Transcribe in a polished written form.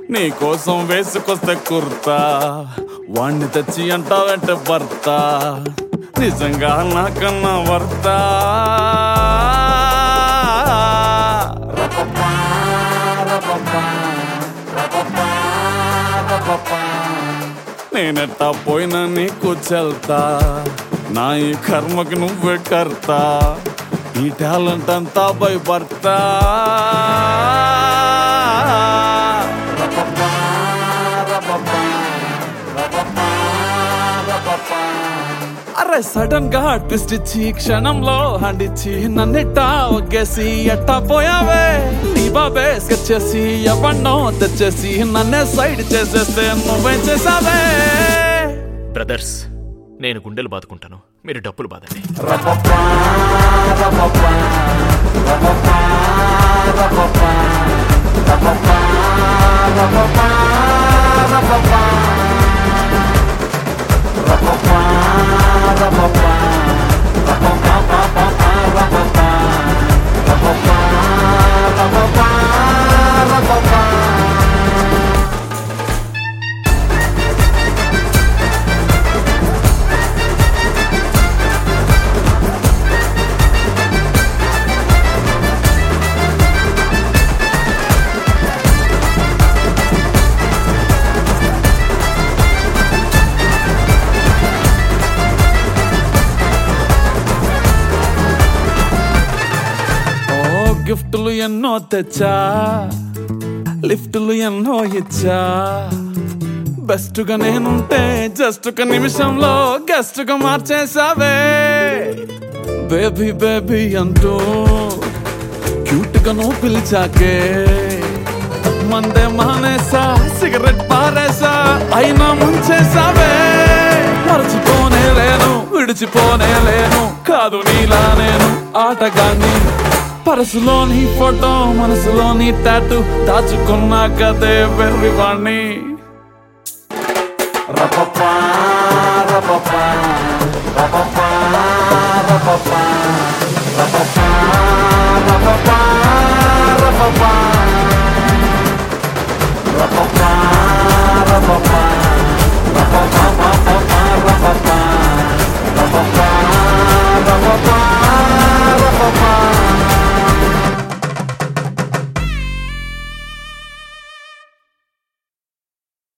నీ కోసం వేసుకొస్తే కుర్తా వాణ్ణి తెచ్చి అంటావంటే భర్త నిజంగా నాకన్నా వర్త నేనెట్టా పోయినా నీకు చెల్తా నా ఈ కర్మకి నువ్వే కర్తా ఈ టాలెంట్ అంతా బై భర్త అరే సడన్ గా ట్విస్ట్ ఇచ్చి క్షణంలో హ్యాండ్ ఇచ్చి నన్నిట్టా ఒగ్గేసి ఎట్టా పోయావే నీ బాబే స్కెచ్ చేసి ఎవన్నో తెచ్చేసి నన్నే సైడ్ చేసేస్తే నువ్వేం చేసావే బ్రదర్స్ నేను గుండెలు బాదుకుంటాను మీరు డబ్బులు బాదండి గిఫ్టులు ఎన్నో తెచ్చా లిఫ్టులు ఎన్నో ఇచ్చా బెస్ట్ గా నేనుంటే జస్ట్ ఒక నిమిషంలో గెస్ట్ గా మార్చేసావే బేబీ బేబీ అంటూ క్యూట్ గా నువ్వు పిలిచాకే మందే మానేసా సిగరెట్ పారేసా అయినా ముంచేసావే మరచిపోనే లేను విడిచిపోనే లేను కాదు నీలా నేను ఆటగాన్ని పరసులోని ఫోటో మనసులోని టాటూ దాచుకున్నా కదే వెర్రివాణ్ణి రపపా రపపా రపపా రపపా